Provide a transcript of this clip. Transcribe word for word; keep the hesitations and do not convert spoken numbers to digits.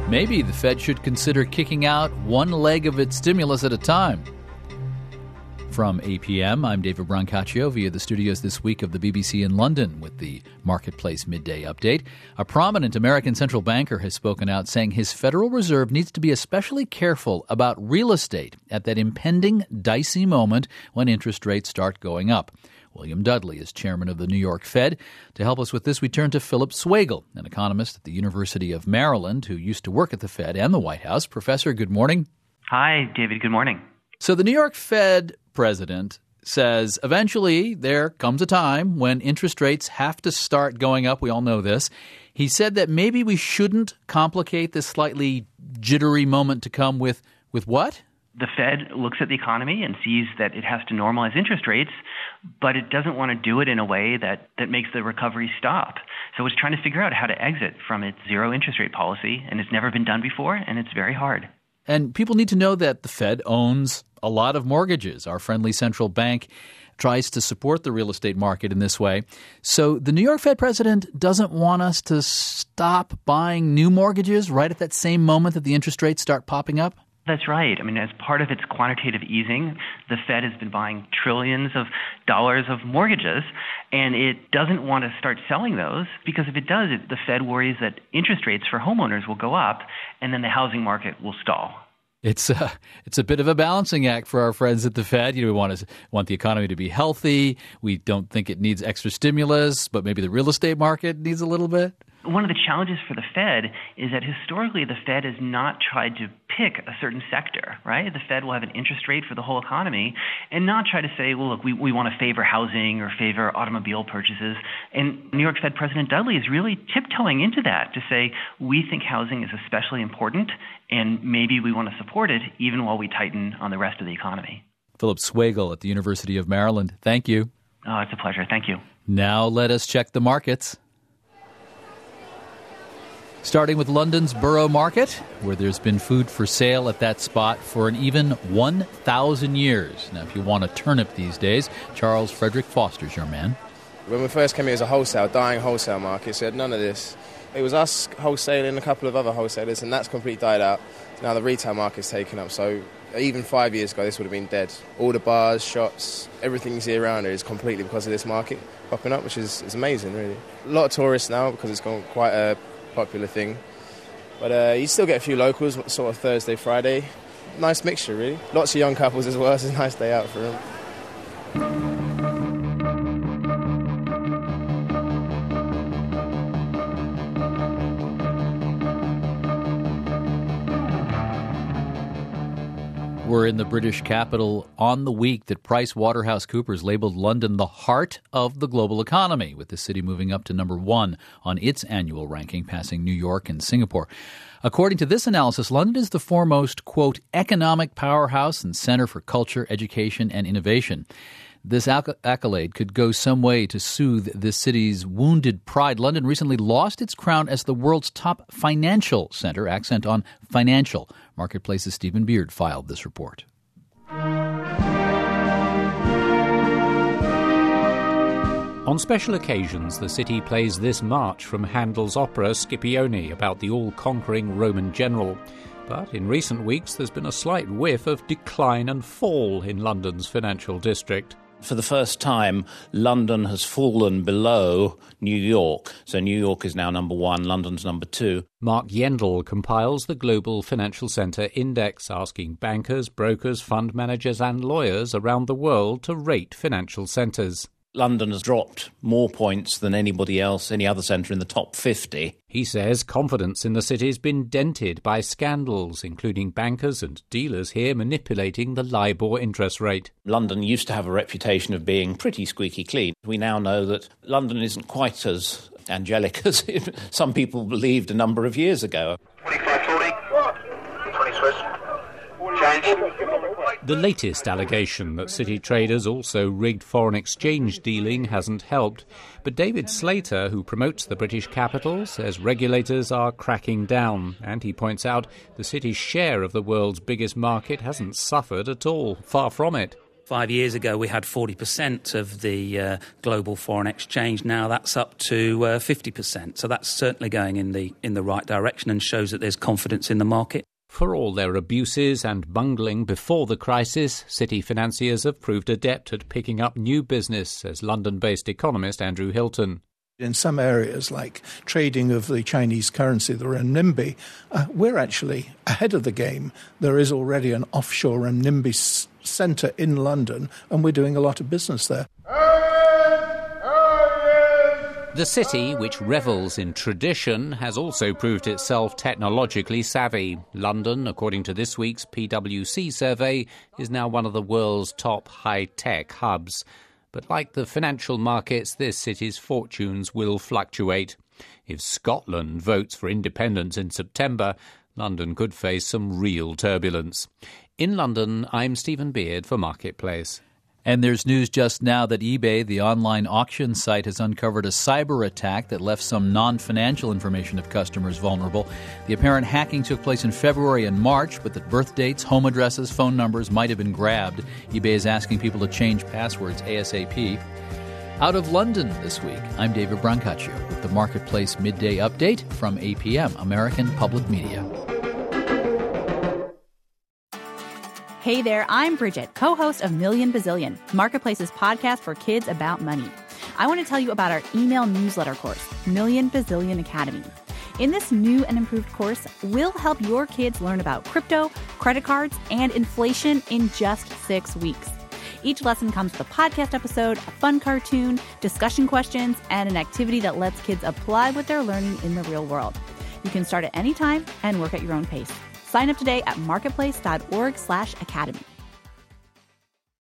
Maybe the Fed should consider kicking out one leg of its stimulus at a time. From A P M, I'm David Brancaccio via the studios this week of the B B C in London with the Marketplace Midday Update. A prominent American central banker has spoken out saying his Federal Reserve needs to be especially careful about real estate at that impending dicey moment when interest rates start going up. William Dudley is chairman of the New York Fed. To help us with this, we turn to Philip Swagel, an economist at the University of Maryland who used to work at the Fed and the White House. Professor, good morning. Hi, David. Good morning. So the New York Fed president says eventually there comes a time when interest rates have to start going up. We all know this. He said that maybe we shouldn't complicate this slightly jittery moment to come with, with what? The Fed looks at the economy and sees that it has to normalize interest rates, but it doesn't want to do it in a way that, that makes the recovery stop. So it's trying to figure out how to exit from its zero interest rate policy, and it's never been done before, and it's very hard. And people need to know that the Fed owns a lot of mortgages. Our friendly central bank tries to support the real estate market in this way. So the New York Fed president doesn't want us to stop buying new mortgages right at that same moment that the interest rates start popping up? That's right. I mean, as part of its quantitative easing, the Fed has been buying trillions of dollars of mortgages, and it doesn't want to start selling those because if it does, it, the Fed worries that interest rates for homeowners will go up, and then the housing market will stall. It's a, it's a bit of a balancing act for our friends at the Fed. You know, we want to want the economy to be healthy. We don't think it needs extra stimulus, but maybe the real estate market needs a little bit. One of the challenges for the Fed is that historically the Fed has not tried to pick a certain sector, right? The Fed will have an interest rate for the whole economy and not try to say, well, look, we, we want to favor housing or favor automobile purchases. And New York Fed President Dudley is really tiptoeing into that to say, we think housing is especially important and maybe we want to support it even while we tighten on the rest of the economy. Philip Swagel at the University of Maryland. Thank you. Oh, it's a pleasure. Thank you. Now let us check the markets. Starting with London's Borough Market, where there's been food for sale at that spot for an even one thousand years. Now, if you want a turnip these days, Charles Frederick Foster's your man. When we first came here as a wholesale, dying wholesale market, so we had none of this. It was us wholesaling and a couple of other wholesalers, and that's completely died out. Now the retail market's taken up, so even five years ago, this would have been dead. All the bars, shops, everything you see around here is completely because of this market popping up, which is, is amazing, really. A lot of tourists now because it's gone quite a popular thing, but uh, you still get a few locals, sort of Thursday, Friday. Nice mixture, really. Lots of young couples as well. It's a nice day out for them. We're in the British capital on the week that PricewaterhouseCoopers labeled London the heart of the global economy, with the city moving up to number one on its annual ranking, passing New York and Singapore. According to this analysis, London is the foremost, quote, economic powerhouse and center for culture, education, and innovation. This acc- accolade could go some way to soothe this city's wounded pride. London recently lost its crown as the world's top financial center, accent on financial. Marketplace's Stephen Beard filed this report. On special occasions, the city plays this march from Handel's opera Scipione about the all-conquering Roman general. But in recent weeks, there's been a slight whiff of decline and fall in London's financial district. For the first time, London has fallen below New York. So New York is now number one, London's number two. Mark Yendall compiles the Global Financial Centre Index, asking bankers, brokers, fund managers and lawyers around the world to rate financial centres. London has dropped more points than anybody else, any other centre in the top fifty. He says confidence in the city's been dented by scandals, including bankers and dealers here manipulating the LIBOR interest rate. London used to have a reputation of being pretty squeaky clean. We now know that London isn't quite as angelic as some people believed a number of years ago. twenty-five forty, twenty Swiss, change. The latest allegation that city traders also rigged foreign exchange dealing hasn't helped. But David Slater, who promotes the British capital, says regulators are cracking down. And he points out the city's share of the world's biggest market hasn't suffered at all. Far from it. Five years ago, we had forty percent of the uh, global foreign exchange. Now that's up to uh, fifty percent. So that's certainly going in the in the right direction and shows that there's confidence in the market. For all their abuses and bungling before the crisis, city financiers have proved adept at picking up new business, says London-based economist Andrew Hilton. In some areas, like trading of the Chinese currency, the renminbi, uh, we're actually ahead of the game. There is already an offshore renminbi s- centre in London, and we're doing a lot of business there. The city, which revels in tradition, has also proved itself technologically savvy. London, according to this week's P W C survey, is now one of the world's top high-tech hubs. But like the financial markets, this city's fortunes will fluctuate. If Scotland votes for independence in September, London could face some real turbulence. In London, I'm Stephen Beard for Marketplace. And there's news just now that eBay, the online auction site, has uncovered a cyber attack that left some non-financial information of customers vulnerable. The apparent hacking took place in February and March, but the birth dates, home addresses, phone numbers might have been grabbed. eBay is asking people to change passwords ASAP. Out of London this week, I'm David Brancaccio with the Marketplace Midday Update from A P M, American Public Media. Hey there, I'm Bridget, co-host of Million Bazillion, Marketplace's podcast for kids about money. I want to tell you about our email newsletter course, Million Bazillion Academy. In this new and improved course, we'll help your kids learn about crypto, credit cards, and inflation in just six weeks. Each lesson comes with a podcast episode, a fun cartoon, discussion questions, and an activity that lets kids apply what they're learning in the real world. You can start at any time and work at your own pace. Sign up today at marketplace.org slash academy.